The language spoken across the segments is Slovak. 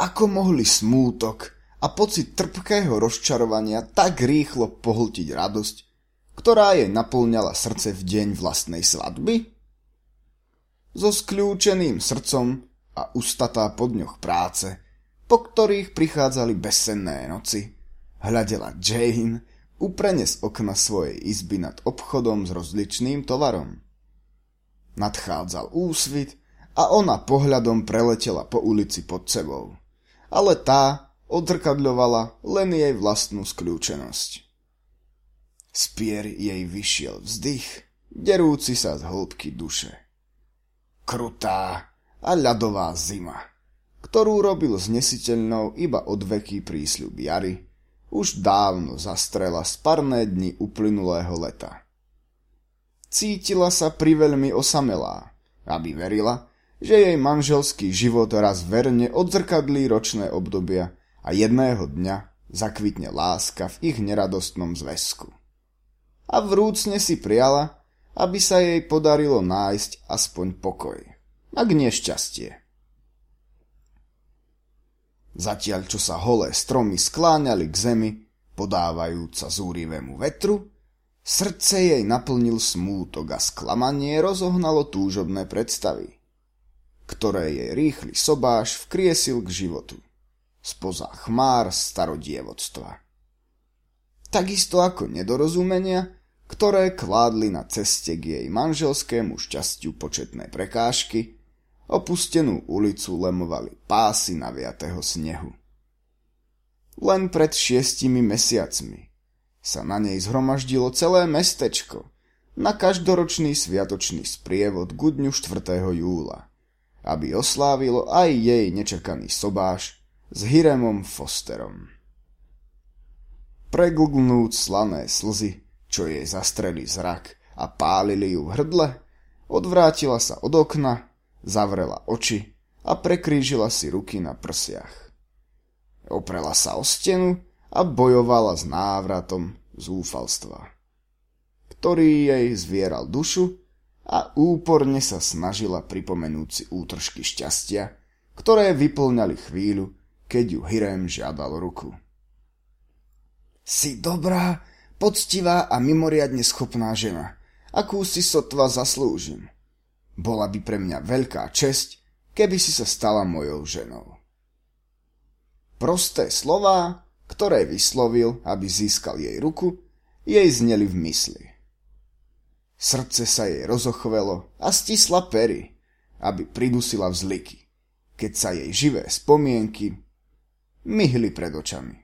Ako mohli smútok a pocit trpkého rozčarovania tak rýchlo pohltiť radosť, ktorá jej naplňala srdce v deň vlastnej svadby? So skľúčeným srdcom a ustatá po dňoch práce, po ktorých prichádzali bezsenné noci, hľadela Jane uprene z okna svojej izby nad obchodom s rozličným tovarom. Nadchádzal úsvit a ona pohľadom preletela po ulici pod sebou, ale tá odzrkadľovala len jej vlastnú skľúčenosť. Z pier jej vyšiel vzdych, derúci sa z hĺbky duše. Krutá a ľadová zima, ktorú robil znesiteľnou iba odveký prísľub jary, už dávno zastrela sparné dni uplynulého leta. Cítila sa priveľmi osamelá, aby verila, že jej manželský život raz verne odzrkadlí ročné obdobia a jedného dňa zakvitne láska v ich neradostnom zväzku. A vrúcne si priala, aby sa jej podarilo nájsť aspoň pokoj, ak nie šťastie. Zatiaľ, čo sa holé stromy skláňali k zemi, podávajúca zúrivému vetru, srdce jej naplnil smútok a sklamanie rozohnalo túžobné predstavy, ktoré jej rýchly sobáš vkriesil k životu spoza chmár starodievodstva. Takisto ako nedorozumenia, ktoré kládli na ceste k jej manželskému šťastiu početné prekážky, opustenú ulicu lemovali pásy naviatého snehu. Len pred 6 mesiacmi sa na nej zhromaždilo celé mestečko na každoročný sviatočný sprievod ku dňu 4. júla, aby oslávilo aj jej nečakaný sobáš s Hiremom Fosterom. Preglgnúc slané slzy, čo jej zastreli zrak a pálili ju v hrdle, odvrátila sa od okna, zavrela oči a prekrížila si ruky na prsiach. Oprela sa o stenu a bojovala s návratom zúfalstva, ktorý jej zvieral dušu, a úporne sa snažila pripomenúť si útržky šťastia, ktoré vyplňali chvíľu, keď ju Hirem žiadal ruku. Si dobrá, poctivá a mimoriadne schopná žena, akú si sotva zaslúžim. Bola by pre mňa veľká česť, keby si sa stala mojou ženou. Prosté slová, ktoré vyslovil, aby získal jej ruku, jej zneli v mysli. Srdce sa jej rozochvelo a stisla pery, aby pridusila vzliky, keď sa jej živé spomienky myhli pred očami.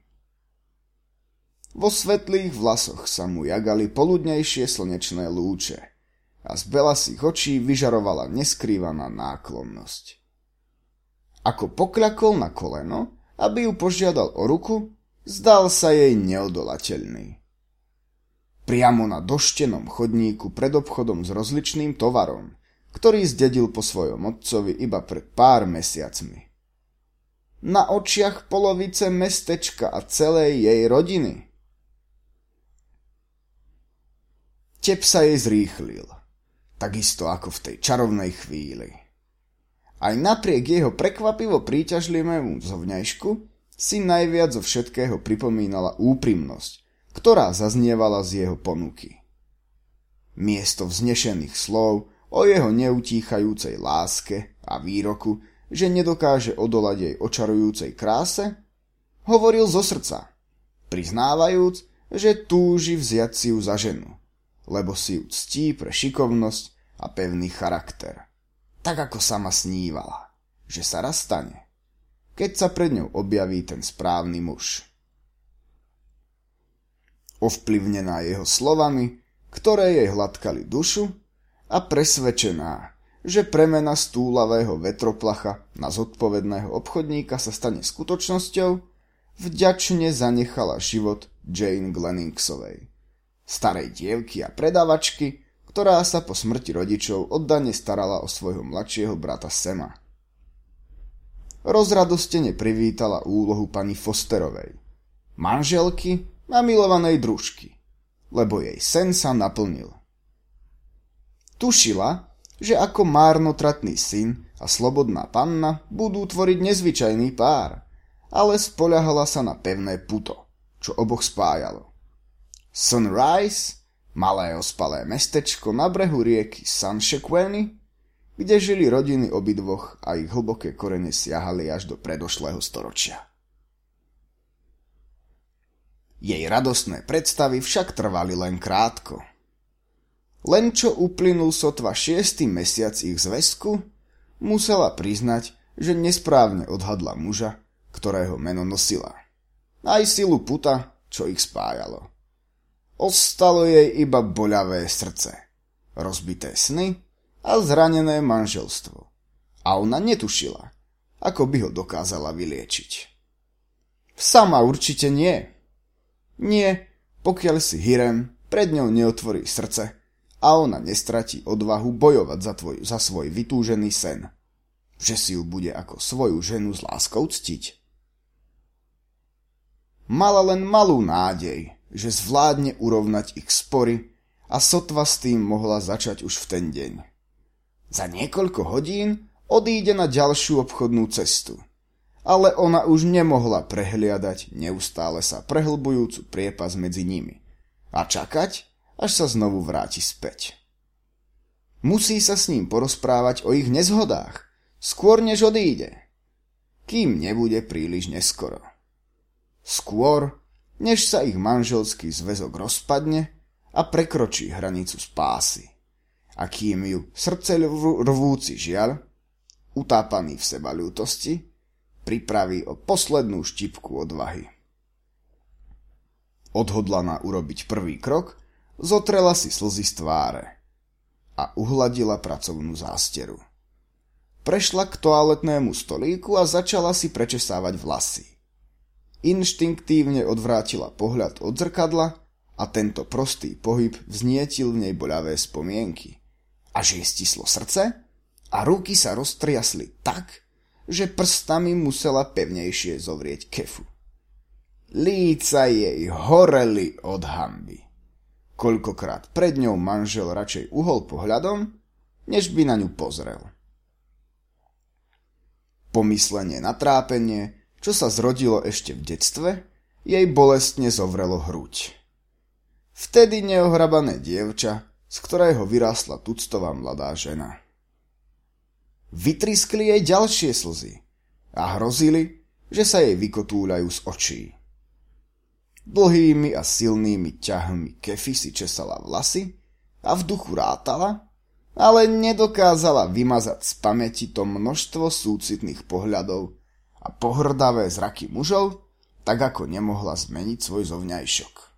Vo svetlých vlasoch sa mu jagali poludnejšie slnečné lúče a z belasých očí vyžarovala neskrývaná náklonnosť. Ako pokľakol na koleno, aby ju požiadal o ruku, zdal sa jej neodolateľný. Priamo na doštenom chodníku pred obchodom s rozličným tovarom, ktorý zdedil po svojom otcovi iba pred pár mesiacmi. Na očiach polovice mestečka a celej jej rodiny. Tep sa jej zrýchlil, takisto ako v tej čarovnej chvíli. Aj napriek jeho prekvapivo príťažlivému zovňajšku si najviac zo všetkého pripomínala úprimnosť, ktorá zaznievala z jeho ponuky. Miesto vznešených slov o jeho neutíchajúcej láske a výroku, že nedokáže odolať jej očarujúcej kráse, hovoril zo srdca, priznávajúc, že túži vziať si ju za ženu, lebo si ju ctí pre šikovnosť a pevný charakter. Tak ako sama snívala, že sa raz stane, keď sa pred ňou objaví ten správny muž. Ovplyvnená jeho slovami, ktoré jej hladkali dušu, a presvedčená, že premena stúlavého vetroplacha na zodpovedného obchodníka sa stane skutočnosťou, vďačne zanechala život Jane Glenningsovej, starej dievky a predavačky, ktorá sa po smrti rodičov oddane starala o svojho mladšieho brata Sama. Rozradostene privítala úlohu pani Fosterovej, manželky a milovanej družky, lebo jej sen sa naplnil. Tušila, že ako márnotratný syn a slobodná panna budú tvoriť nezvyčajný pár ale spoľahala sa na pevné puto, čo oboch spájalo. Sunrise, malé ospalé mestečko na brehu rieky Sansequeny, kde žili rodiny obidvoch a ich hlboké korene siahali až do predošlého storočia. Jej radostné predstavy však trvali len krátko. Len čo uplynul sotva 6. mesiac ich zväzku, musela priznať, že nesprávne odhadla muža, ktorého meno nosila. Aj silu puta, čo ich spájalo. Ostalo jej iba boľavé srdce, rozbité sny a zranené manželstvo. A ona netušila, ako by ho dokázala vyliečiť. Sama určite nie. Nie, pokiaľ si Hírem pred ňou neotvorí srdce a ona nestratí odvahu bojovať za svoj vytúžený sen, že si ju bude ako svoju ženu s láskou ctiť. Mala len malú nádej, že zvládne urovnať ich spory a sotva s tým mohla začať už v ten deň. Za niekoľko hodín odíde na ďalšiu obchodnú cestu, ale ona už nemohla prehliadať neustále sa prehlbujúcu priepas medzi nimi a čakať, až sa znovu vráti späť. Musí sa s ním porozprávať o ich nezhodách, skôr než odíde, kým nebude príliš neskoro. Skôr, než sa ich manželský zväzok rozpadne a prekročí hranicu spásy. A kým ju srdce rvúci žiaľ, utápaný v sebaľútosti, pripraví o poslednú štipku odvahy. Odhodlaná urobiť prvý krok, zotrela si slzy z tváre a uhladila pracovnú zásteru. Prešla k toaletnému stolíku a začala si prečesávať vlasy. Inštinktívne odvrátila pohľad od zrkadla a tento prostý pohyb vznietil v nej boľavé spomienky. Až jej stislo srdce a ruky sa roztriasli tak, že prstami musela pevnejšie zovrieť kefu. Líca jej horeli od hanby. Koľkokrát pred ňou manžel radšej uhol pohľadom, než by na ňu pozrel. Pomyslenie na trápenie, čo sa zrodilo ešte v detstve, jej bolestne zovrelo hruď. Vtedy neohrabané dievča, z ktorého vyrástla tuctová mladá žena. Vytriskli jej ďalšie slzy a hrozili, že sa jej vykotúľajú z očí. Dlhými a silnými ťahmi kefy si česala vlasy a v duchu rátala, ale nedokázala vymazať z pamäti to množstvo súcitných pohľadov a pohrdavé zraky mužov, tak ako nemohla zmeniť svoj zovňajšok.